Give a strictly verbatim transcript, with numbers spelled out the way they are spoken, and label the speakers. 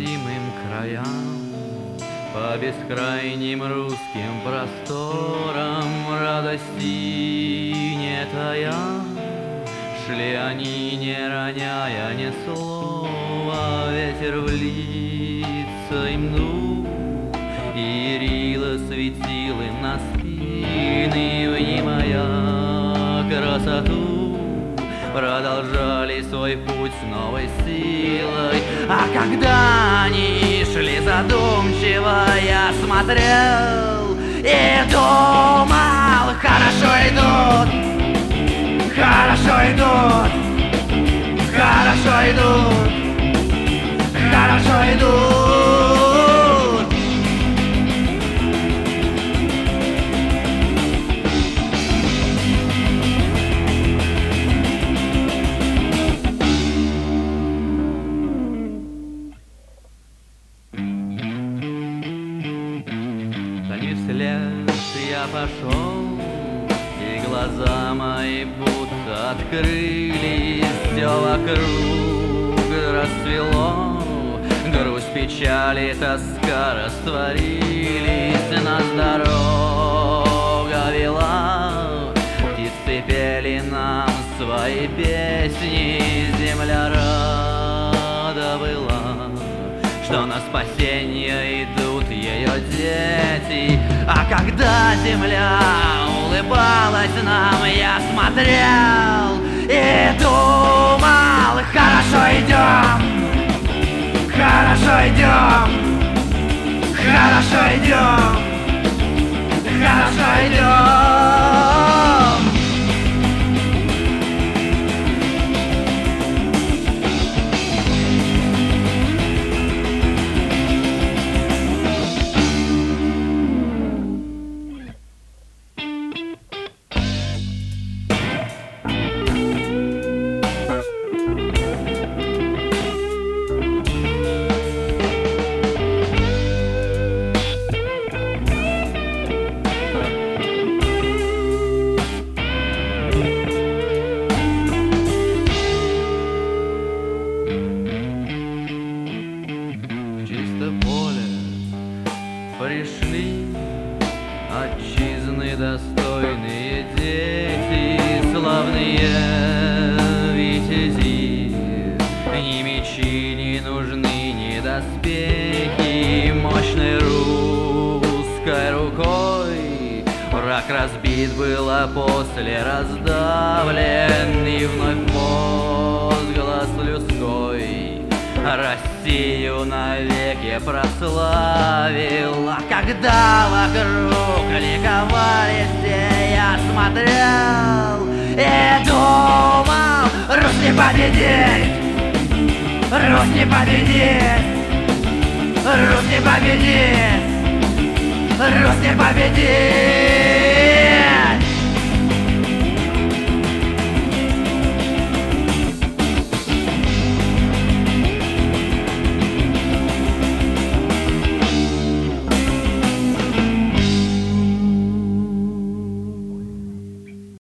Speaker 1: непроходимым краям, по бескрайним русским просторам радости не тая. Шли они, не роняя ни слова, ветер в лица им дул, и ярило светил им на спины, внимая красоту. Продолжали свой путь с новой силой, а когда они шли задумчиво, я смотрел и думал: хорошо идут, хорошо идут, хорошо идут, хорошо идут. За ней вслед я пошел, и глаза мои будто открылись, все вокруг расцвело, грусть, печали, тоска растворились, нас дорога вела, птицы пели нам свои песни, земля рада была, что на спасение идут ее дети. А когда земля улыбалась нам, я смотрел и думал: хорошо идем, хорошо идем, хорошо идем, хорошо идем. Пришли отчизны достойные дети, славные витязи. Ни мечи не нужны, ни доспехи, мощной русской рукой враг разбит был, а после раздавлен, и вновь возглас людской Россию навеки прославил. А когда вокруг ликовали все, я смотрел и думал: Русь не победит, Русь не победит, Русь не победит, Русь не победит.